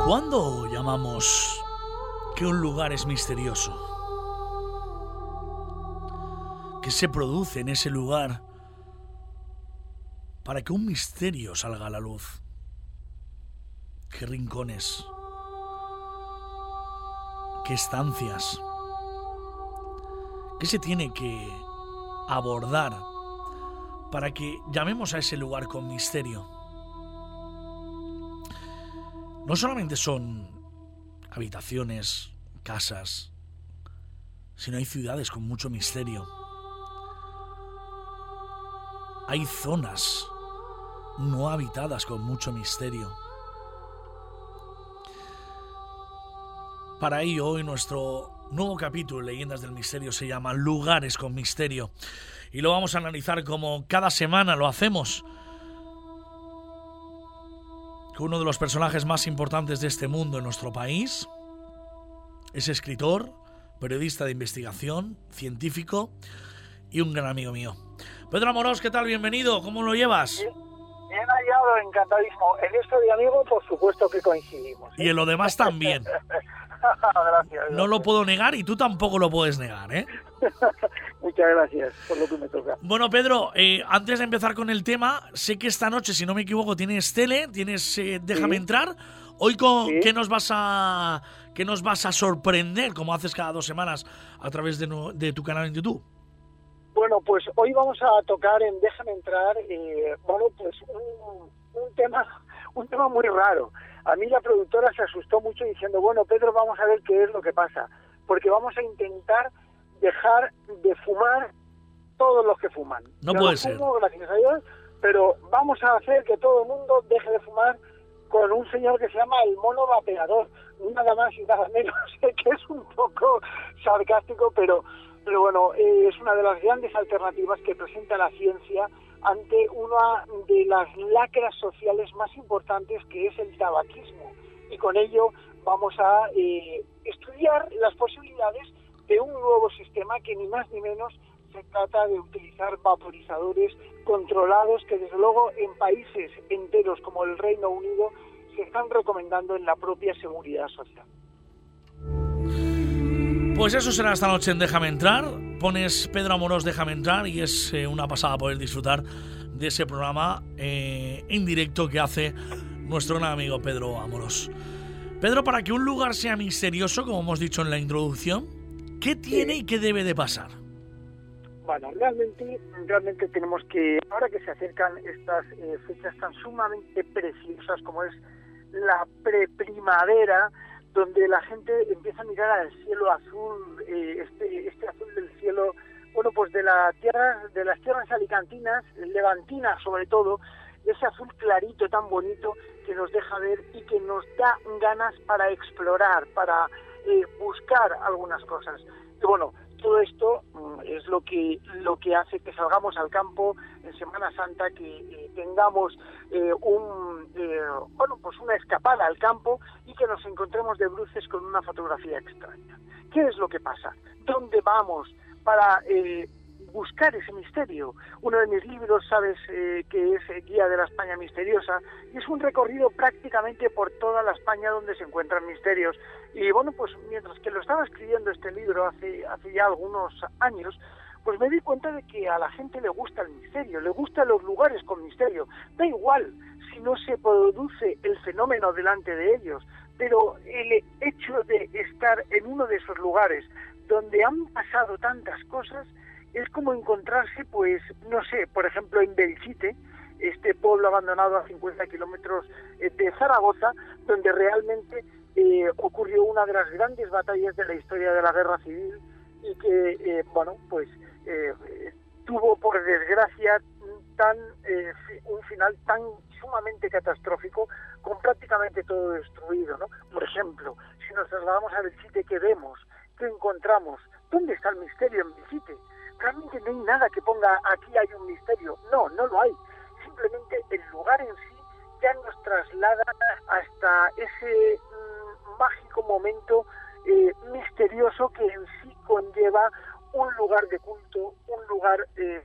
¿Cuándo llamamos que un lugar es misterioso? ¿Qué se produce en ese lugar para que un misterio salga a la luz? ¿Qué rincones? ¿Qué estancias? ¿Qué se tiene que abordar para que llamemos a ese lugar con misterio? No solamente son habitaciones, casas, sino hay ciudades con mucho misterio. Hay zonas no habitadas con mucho misterio. Para ello, hoy nuestro nuevo capítulo, Leyendas del Misterio, se llama Lugares con Misterio. Y lo vamos a analizar como cada semana lo hacemos, con uno de los personajes más importantes de este mundo en nuestro país. Es escritor, periodista de investigación, científico y un gran amigo mío. Pedro Amorós, ¿qué tal? Bienvenido, ¿cómo lo llevas? Bien hallado, encantadísimo. En esto de amigo, por supuesto que coincidimos, ¿eh? Y en lo demás también. Gracias. No lo puedo negar y tú tampoco lo puedes negar, ¿eh? Muchas gracias por lo que me toca. Bueno, Pedro, antes de empezar con el tema, sé que esta noche, si no me equivoco, tienes tele, tienes Déjame entrar. Hoy Sí. ¿qué nos vas a sorprender, como haces cada 2 semanas, a través de tu canal en YouTube? Bueno, pues hoy vamos a tocar en Déjame entrar, pues un tema muy raro. A mí la productora se asustó mucho diciendo, bueno, Pedro, vamos a ver qué es lo que pasa, porque vamos a intentar dejar de fumar todos los que fuman. No Yo puede no ser. fumo, gracias a Dios, pero vamos a hacer que todo el mundo deje de fumar con un señor que se llama el mono vapeador, nada más y nada menos. Sé que es un poco sarcástico, pero bueno, es una de las grandes alternativas que presenta la ciencia ante una de las lacras sociales más importantes, que es el tabaquismo. Y con ello vamos a estudiar las posibilidades de un nuevo sistema que ni más ni menos se trata de utilizar vaporizadores controlados que desde luego en países enteros como el Reino Unido se están recomendando en la propia seguridad social. Pues eso será esta noche en Déjame entrar. Pones Pedro Amorós Déjame entrar y es una pasada poder disfrutar de ese programa en directo que hace nuestro gran amigo Pedro Amorós. Pedro, para que un lugar sea misterioso, como hemos dicho en la introducción, ¿qué tiene y qué debe de pasar? Bueno, realmente tenemos que, ahora que se acercan estas fechas tan sumamente preciosas como es la preprimavera, donde la gente empieza a mirar al cielo azul, este azul del cielo, bueno, pues de las tierras alicantinas, levantinas sobre todo, ese azul clarito tan bonito que nos deja ver y que nos da ganas para explorar, para buscar algunas cosas. Y bueno, todo esto es lo que hace que salgamos al campo en Semana Santa, que tengamos una escapada al campo y que nos encontremos de bruces con una fotografía extraña. ¿Qué es lo que pasa? ¿Dónde vamos para buscar ese misterio? Uno de mis libros, sabes, que es Guía de la España Misteriosa, y es un recorrido prácticamente por toda la España donde se encuentran misterios. Y bueno, pues mientras que lo estaba escribiendo este libro hace ya algunos años, pues me di cuenta de que a la gente le gusta el misterio, le gustan los lugares con misterio. Da igual si no se produce el fenómeno delante de ellos, pero el hecho de estar en uno de esos lugares donde han pasado tantas cosas es como encontrarse, pues, no sé, por ejemplo, en Belchite, este pueblo abandonado a 50 kilómetros de Zaragoza, donde realmente ocurrió una de las grandes batallas de la historia de la Guerra Civil y que, tuvo, por desgracia, un final tan sumamente catastrófico, con prácticamente todo destruido, ¿no? Por ejemplo, si nos trasladamos a Belchite, ¿qué vemos? ¿Qué encontramos? ¿Dónde está el misterio en Belchite? Realmente no hay nada que ponga aquí hay un misterio. No lo hay. Simplemente el lugar en sí ya nos traslada hasta ese mágico momento misterioso que en sí conlleva un lugar de culto, un lugar de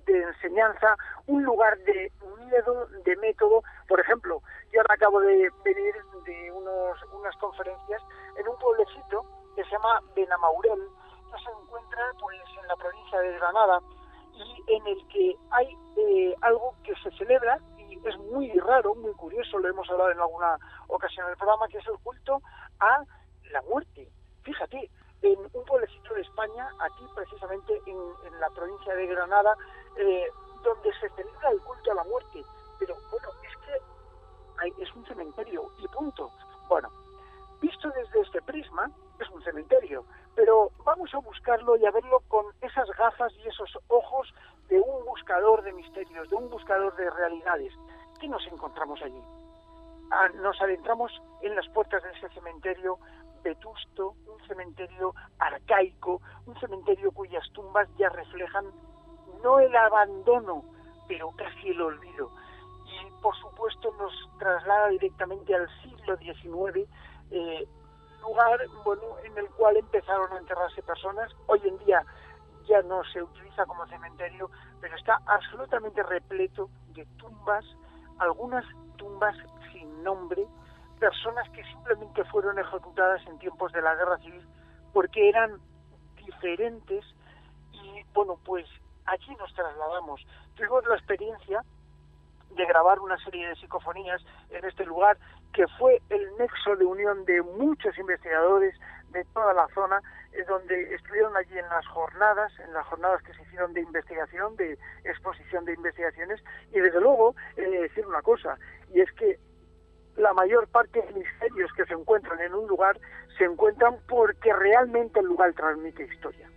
de enseñanza, un lugar de miedo, de método. Por ejemplo, yo ahora acabo de venir de unas conferencias en un pueblecito que se llama Benamaurel, que se encuentra pues en la provincia de Granada, y en el que hay algo que se celebra, y es muy raro, muy curioso, lo hemos hablado en alguna ocasión en el programa, que es el culto a la muerte. Fíjate, en un pueblecito de España, aquí precisamente en la provincia de Granada, donde se celebra el culto a la muerte. Pero bueno, es que es un cementerio y punto. Bueno, visto desde este prisma, es un cementerio, pero vamos a buscarlo y a verlo con esas gafas y esos ojos de un buscador de misterios, de un buscador de realidades. ¿Qué nos encontramos allí? Nos adentramos en las puertas de ese cementerio vetusto, un cementerio arcaico, un cementerio cuyas tumbas ya reflejan no el abandono, pero casi el olvido. Y por supuesto nos traslada directamente al siglo XIX, lugar en el cual empezaron a enterrarse personas. Hoy en día ya no se utiliza como cementerio, pero está absolutamente repleto de tumbas, algunas tumbas sin nombre, personas que simplemente fueron ejecutadas en tiempos de la Guerra Civil porque eran diferentes. Y bueno, pues aquí nos trasladamos. Tuvimos la experiencia de grabar una serie de psicofonías en este lugar, que fue el nexo de unión de muchos investigadores de toda la zona, donde estuvieron allí en las jornadas que se hicieron de investigación, de exposición de investigaciones. Y desde luego, he de decir una cosa, y es que la mayor parte de misterios que se encuentran en un lugar se encuentran porque realmente el lugar transmite historia.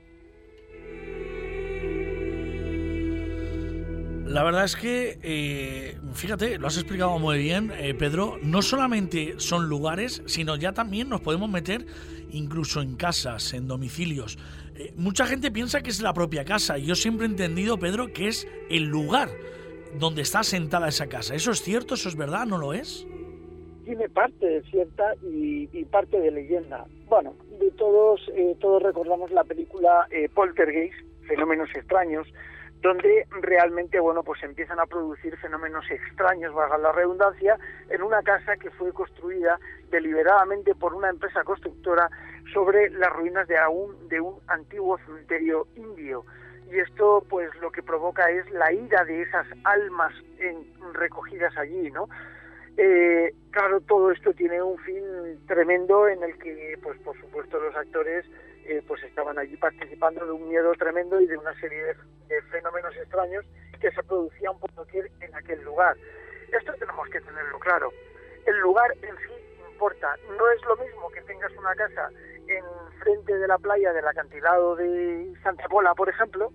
La verdad es que, fíjate, lo has explicado muy bien, Pedro. No solamente son lugares, sino ya también nos podemos meter incluso en casas, en domicilios. Mucha gente piensa que es la propia casa. Yo siempre he entendido, Pedro, que es el lugar donde está asentada esa casa. ¿Eso es cierto? ¿Eso es verdad? ¿No lo es? Tiene parte de cierta y parte de leyenda. Bueno, de todos recordamos la película Poltergeist, Fenómenos Extraños, donde realmente, pues empiezan a producir fenómenos extraños, valga la redundancia, en una casa que fue construida deliberadamente por una empresa constructora sobre las ruinas de un antiguo cementerio indio. Y esto, pues, lo que provoca es la ira de esas almas recogidas allí, ¿no? Claro, todo esto tiene un fin tremendo en el que, pues, por supuesto, los actores pues estaban allí participando de un miedo tremendo y de una serie de fenómenos extraños que se producían por doquier en aquel lugar. Esto tenemos que tenerlo claro. El lugar en sí importa. No es lo mismo que tengas una casa en frente de la playa del acantilado de Santa Pola, por ejemplo,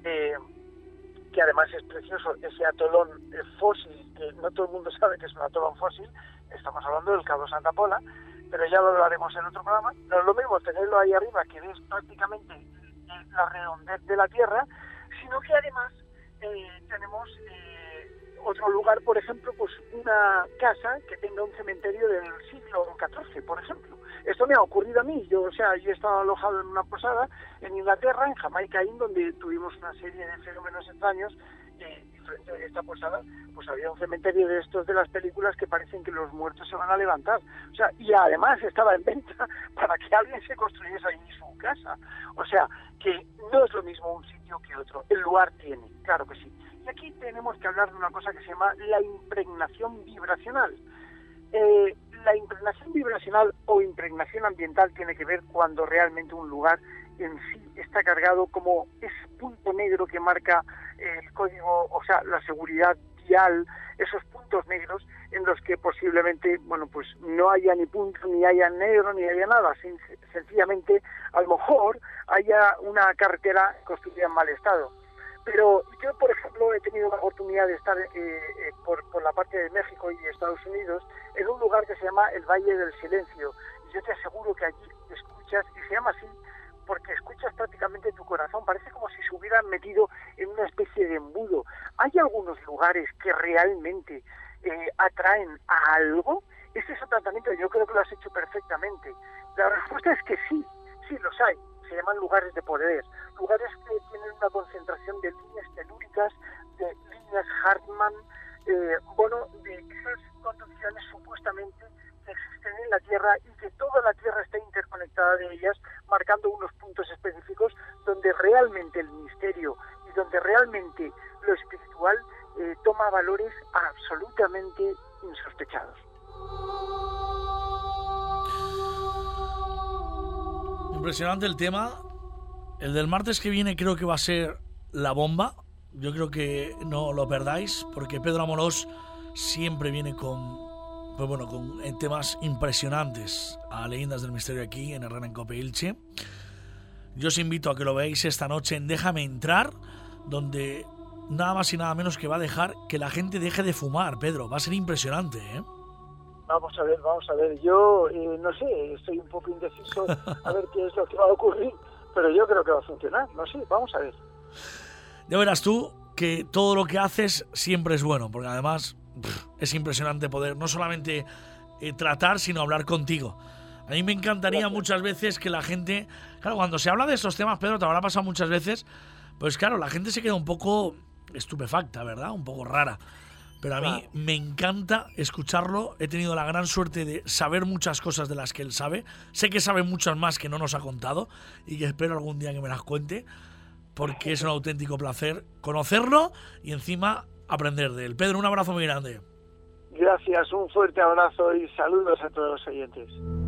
que además es precioso, ese atolón fósil, que no todo el mundo sabe que es un atolón fósil. Estamos hablando del Cabo Santa Pola, pero ya lo hablaremos en otro programa. No es lo mismo tenerlo ahí arriba, que ves prácticamente la redondez de la Tierra, sino que además tenemos otro lugar, por ejemplo, pues una casa que tenga un cementerio del siglo XIV, por ejemplo. Esto me ha ocurrido a mí. Yo he estado alojado en una posada en Inglaterra, en Jamaica Inn, donde tuvimos una serie de fenómenos extraños. Y frente a esta posada, pues había un cementerio de estos de las películas que parecen que los muertos se van a levantar. O sea, y además estaba en venta para que alguien se construyese allí su casa. O sea, que no es lo mismo un sitio que otro. El lugar tiene, claro que sí. Y aquí tenemos que hablar de una cosa que se llama la impregnación vibracional. La impregnación vibracional o impregnación ambiental tiene que ver cuando realmente un lugar en sí está cargado como ese punto negro que marca el código, o sea, la seguridad vial, esos puntos negros en los que posiblemente, pues no haya ni punto, ni haya negro, ni haya nada. Sencillamente, a lo mejor haya una carretera construida en mal estado. Pero yo, por ejemplo, he tenido la oportunidad de estar por la parte de México y Estados Unidos en un lugar que se llama el Valle del Silencio. Y yo te aseguro que allí escuchas, y se llama así porque escuchas prácticamente tu corazón, parece como si se hubieran metido en una especie de embudo. ¿Hay algunos lugares que realmente atraen a algo? Ese es un tratamiento, yo creo que lo has hecho perfectamente. La respuesta es que sí los hay. se llaman lugares de poder, lugares que tienen una concentración de líneas telúricas, de líneas Hartmann, de esas conducciones supuestamente que existen en la Tierra y que toda la Tierra está interconectada de ellas, marcando unos puntos específicos donde realmente el misterio y donde realmente lo espiritual toma valores absolutamente insospechados. Impresionante el tema. El del martes que viene creo que va a ser la bomba. Yo creo que no lo perdáis, porque Pedro Amorós siempre viene con temas impresionantes a Leyendas del Misterio aquí en Herrera en Cope Elche. Yo os invito a que lo veáis esta noche en Déjame Entrar, donde nada más y nada menos que va a dejar que la gente deje de fumar, Pedro. Va a ser impresionante, ¿eh? Vamos a ver. Yo no sé, estoy un poco indeciso a ver qué es lo que va a ocurrir, pero yo creo que va a funcionar. No sé, vamos a ver. Ya verás tú que todo lo que haces siempre es bueno, porque además es impresionante poder no solamente tratar, sino hablar contigo. A mí me encantaría muchas veces que la gente... Claro, cuando se habla de estos temas, Pedro, te habrá pasado muchas veces, pues claro, la gente se queda un poco estupefacta, ¿verdad? Un poco rara. Pero a mí me encanta escucharlo. He tenido la gran suerte de saber muchas cosas de las que él sabe. Sé que sabe muchas más que no nos ha contado y que espero algún día que me las cuente, porque es un auténtico placer conocerlo y encima aprender de él. Pedro, un abrazo muy grande. Gracias, un fuerte abrazo y saludos a todos los oyentes.